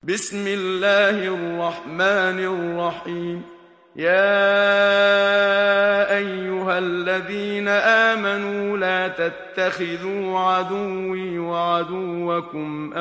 بسم الله الرحمن الرحيم. يا أيها الذين آمنوا لا تتخذوا عدوي وعدوكم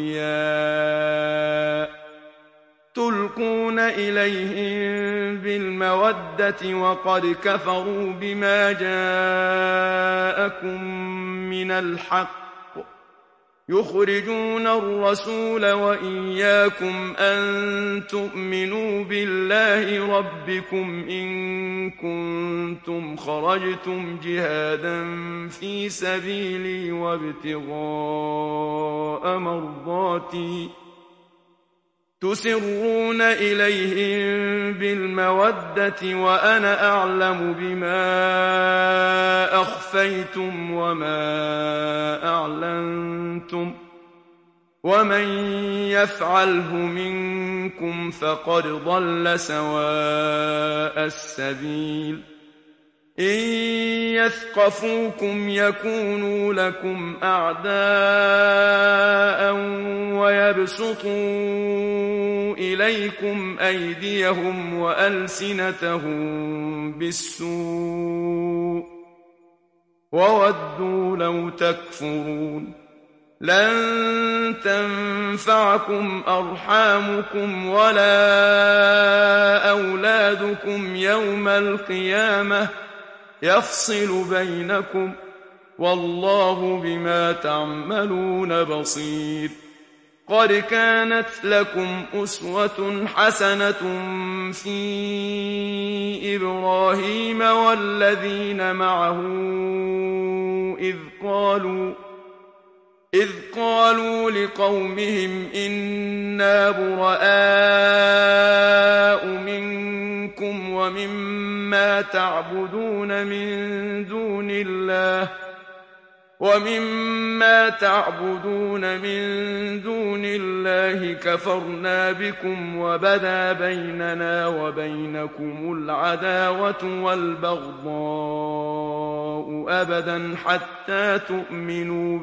أولياء تلقون إليهم بالمودة وقد كفروا بما جاءكم من الحق يخرجون الرسول وإياكم أن تؤمنوا بالله ربكم إن كنتم خرجتم جهادا في سبيلي وابتغاء مرضاتي تسرون إليهم بالمودة وأنا أعلم بما أخفيتم وما أعلنتم ومن يفعله منكم فقد ضل سواء السبيل. إن يثقفوكم يكونوا لكم أعداء ويبسطوا إليكم أيديهم وألسنتهم بالسوء وودوا لو تكفرون. لن تنفعكم أرحامكم ولا أولادكم يوم القيامة يفصل بينكم والله بما تعملون بصير. قد كانت لكم أسوة حسنة في إبراهيم والذين معه إذ قالوا لقومهم إنا براء منكم ومما تعبدون من دون الله كفرنا بكم وبدا بيننا وبينكم العداوة والبغضاء أبدا حتى تؤمنوا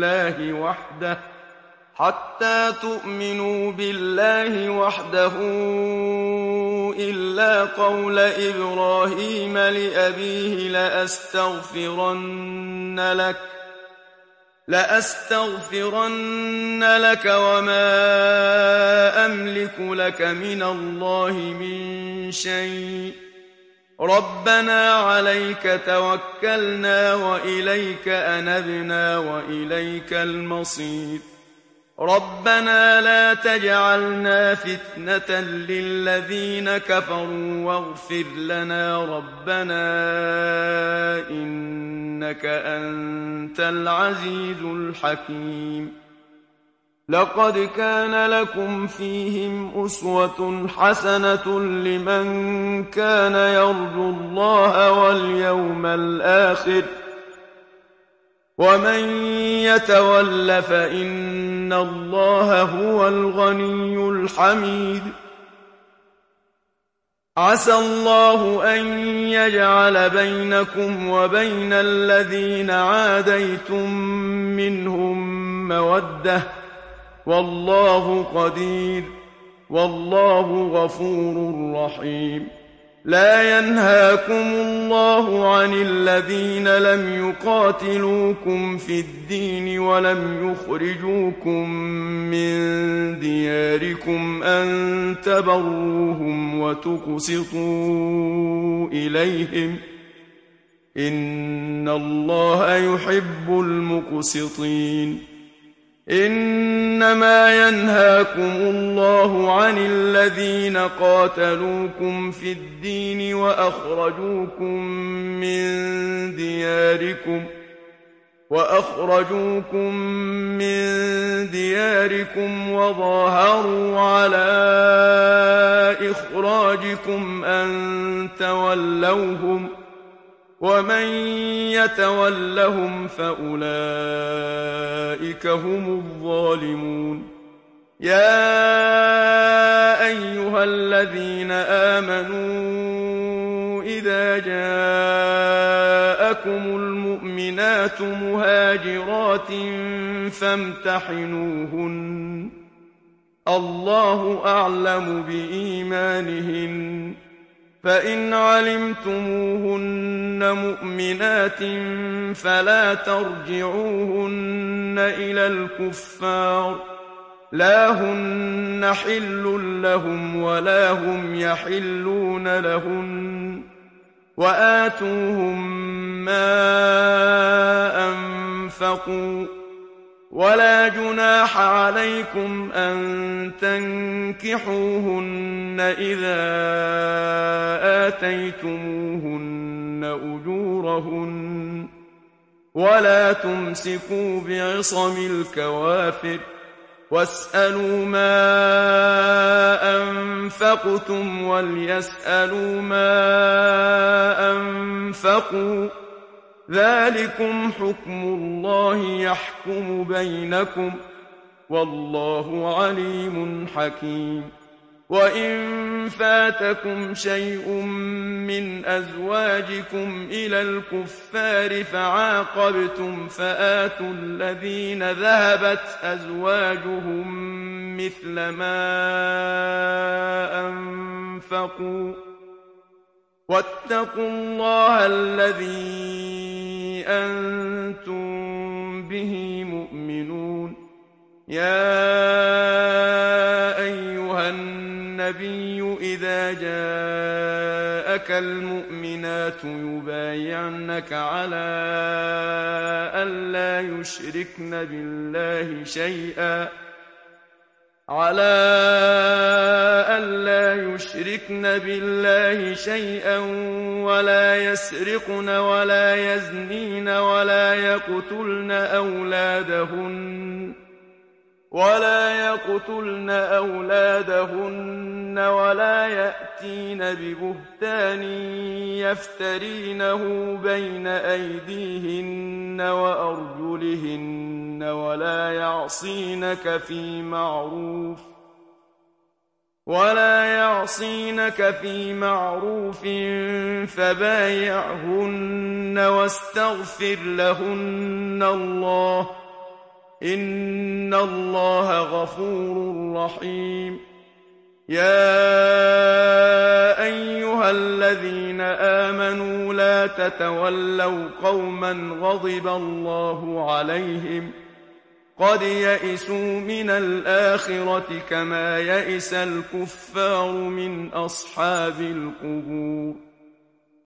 بالله وحده إلا قول إبراهيم لأبيه لأستغفرن لك وما أملك لك من الله من شيء ربنا عليك توكلنا وإليك أنبنا وإليك المصير. ربنا لا تجعلنا فتنة للذين كفروا واغفر لنا ربنا إنك أنت العزيز الحكيم. لقد كان لكم فيهم أسوة حسنة لمن كان يرجو الله واليوم الآخر ومن يتول فإن الله هو الغني الحميد. عسى الله أن يجعل بينكم وبين الذين عاديتم منهم مودة والله قدير والله غفور رحيم. لا ينهاكم الله عن الذين لم يقاتلوكم في الدين ولم يخرجوكم من دياركم أن تبروهم وتقسطوا إليهم إن الله يحب المقسطين. إنما ينهاكم الله عن الذين قاتلوكم في الدين وأخرجوكم من دياركم وظاهروا على إخراجكم أن تولوهم ومن يتولهم فأولئك هم الظالمون. يا أيها الذين آمنوا إذا جاءكم المؤمنات مهاجرات فامتحنوهن الله أعلم بإيمانهن فإن علمتموهن مؤمنات فلا ترجعوهن إلى الكفار لا هن حل لهم ولا هم يحلون لهن وآتوهم ما أنفقوا ولا جناح عليكم أن تنكحوهن إذا آتيتموهن أجورهن ولا تمسكوا بعصم الكوافر واسألوا ما أنفقتم وليسألوا ما أنفقوا ذلكم حكم الله يحكم بينكم والله عليم حكيم وإن فاتكم شيء من أزواجكم إلى الكفار فعاقبتم فآتوا الذين ذهبت أزواجهم مثل ما أنفقوا واتقوا الله الذي أنتم به مؤمنون يا أيها النبي إذا جاءك المؤمنات يبايعنك على ألا يشركن بالله شيئا ولا يسرقن ولا يزنين ولا يقتلن أولادهن ولا يأتين ببهتان يفترينه بين أيديهن وأرجلهن ولا يعصينك في معروف فبايعهن واستغفر لهن الله إن الله غفور رحيم يا أيها الذين آمنوا لا تتولوا قوما غضب الله عليهم قد يئسوا من الآخرة كما يئس الكفار من أصحاب القبور